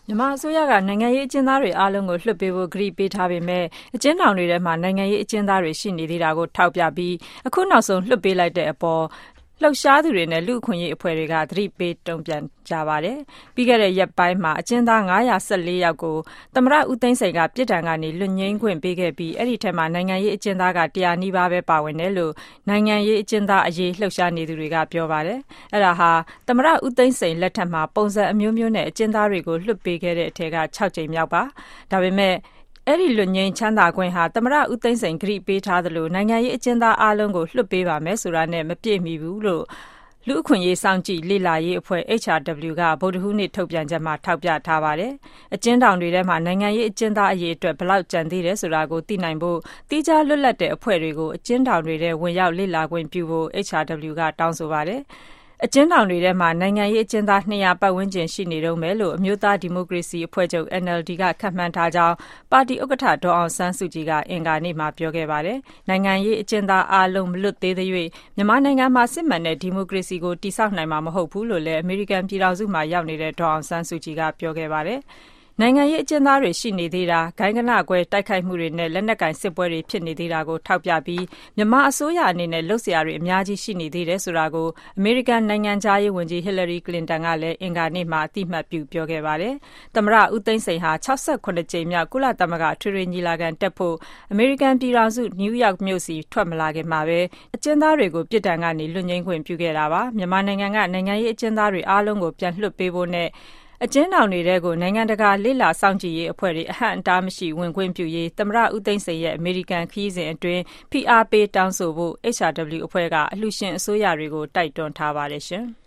မြန်မာအစိုးရကနိုင်ငံရေးအကျဉ်းသားတွေအားလုံးကိုလွှတ်ပေးဖို့ကတိပေးထားပေမဲ့အကျဉ်းထောင်တွေထဲမှာနိုင်ငံရေးအကျဉ်းသားတွေရှိနေသေးတာကိုထောက်ပြပြီးအခုနောက်ဆုံးလွှတ်ပေးလိုက်တဲ့အပေါ်လှုပ်ရှားသူတွေနဲ့လူ့အခွင့်အရေးအဖွဲ့တွေကသတိပေးတုံ့ပြန်ကြပါတယ်။ပြီးခဲ့တဲ့ရက်ပိုင်းမှာအကျဉ်းသား914ယောက်ကိုသမ္မတဦးသိန်းစိန်ကပြစ်ဒဏ်ကနေလွတ်ငြိမ်းခွင့်ပေးခဲ့ပြီးအဲ့ဒီထက်မှနိုင်ငံရေးအကျဉ်းသားက100နီးပါးပဲပါဝင်တယ်လို့နိုင်ငံရေးအကျဉ်းသားအရေးလှုပ်ရှားနေသူတွေကပြောပါတယ်။အဲ့ဒါဟာသမ္မတဦးသိန်းစိန်လက်ထက်မှာပုံစံအမျိုးမျိုးနဲ့အကျဉ်းသားတွေကိုလွှတ်ပေးခဲ့တဲ့အထက်က6ကြိမ်မြောက်ပါ။ဒါပေမဲ့အဲ့ဒီလွတ်ငြိမ်းချမ်းသာခွင့်ဟာသမ္မတဦးသိန်းစိန်ဂရုပေးထားသလိုနိုင်ငံရေးအကျဉ်းသားအားလုံးကိုလွှတ်ပေးပါမယ်ဆိုတာနဲ့မပြည့်မီဘူးလို့လူ့အခွင့်အရေးစောင့်ကြည့်လေ့လာရေးအဖွဲ့ HRW ကဗုဒ္ဓဟူးနေ့ထုတ်ပြန်ချက်မှာထောက်ပြထားပါတယ်။အကျဉ်းထောင်တွေထဲမှာနိုင်ငံရေးအကျဉ်းသားအရေးအတွက်ဘယ်လောက်ကျန်သေးတယ်ဆိုတာကိုသိနိုင်ဖို့တိကျလွတ်လပ်တဲ့အဖွဲ့တွေကိုအကျဉ်းထောင်တွေထဲဝင်ရောက်လေ့လာခွင့်ပြုဖို့ HRW ကတောင်းဆိုပါတယ်။အကျဉ်းထောင်တွေထဲမှာနိုင်ငံရေးအကျဉ်းသား200ပတ်ဝန်းကျင်ရှိနေတုန်းပဲလို့အမျိုးသားဒီမိုကရေစီအဖွဲ့ချုပ် NLD ကခန့်မှန်းထားကြောင်းပါတီဥက္ကဋ္ဌဒေါ်အောင်ဆန်းစုကြည်ကအင်္ဂါနေ့မှာပြောခဲ့ပါတယ်။နိုင်ငံရေးအကျဉ်းသားအားလုံးမလွတ်သေးသေး၍မြန်မာနိုင်ငံမှာစစ်မှန်တဲ့ဒီမိုကရေစီကိုတည်ဆောက်နိုင်မှာမဟုတ်ဘူးလို့လည်းအမေရိကန်ပြည်ထောင်စုမှာရောက်နေတဲ့ဒေါ်အောင်ဆန်းစုကြည်ကပြောခဲ့ပါတယ်။နိုင်ငံရေးအကျဉ်းသားတွေရှိနေသေးတာဂိုဏ်းဂဏကွဲတိုက်ခိုက်မှုတွေနဲ့လက်နက်ကင်စစ်ပွဲတွေဖြစ်နေသေးတာကိုထောက်ပြပြီးမြန်မာအစိုးရအနေနဲ့လှုပ်ရှားတွေအများကြီးရှိနေသေးတယ်ဆိုတာကိုအမေရိကန်နိုင်ငံသားရေးဝန်ကြီးဟီလာရီကလင်တန်ကလည်းအင်္ဂါနေ့မှာအတိအမှတ်ပြုပြောခဲ့ပါတယ်။သမ္မတဦးသိန်းစိန်ဟာ68ကြိမ်မြောက်ကုလသမဂ္ဂထွေထွေညီလာခံတက်ဖို့အမေရိကန်ပြည်ထောင်စုနယူးယောက်မြို့စီထွက်မလာခင်မှာပဲအကျဉ်းသားတွေကိုပြစ်ဒဏ်ကနေလွတ်ငြိမ်းခွင့်ပြုခဲ့တာပါ။မြန်မာနိုင်ငံကနိုင်ငံရေးအကျဉ်းသားတွေအားလုံးကိုပြန်လွှတ်ပေးဖို့နဲ့အကျဉ်းထောင်တွေထဲကိုနိုင်ငံတကာလေ့လာစောင့်ကြည့်ရေးအဖွဲ့တွေအဟန့်အတားမရှိဝင်ခွင့်ပြုရေးသမ္မတဦးသိန်းစိန်ရဲ့အမေရိကန်ခရီးစဉ်အတွင်းဖိအားပေးတောင်းဆိုဖို့ HRW အဖွဲ့ကအလှူရှင်အစိုးရတွေကိုတိုက်တွန်းထားပါတယ်ရှင်။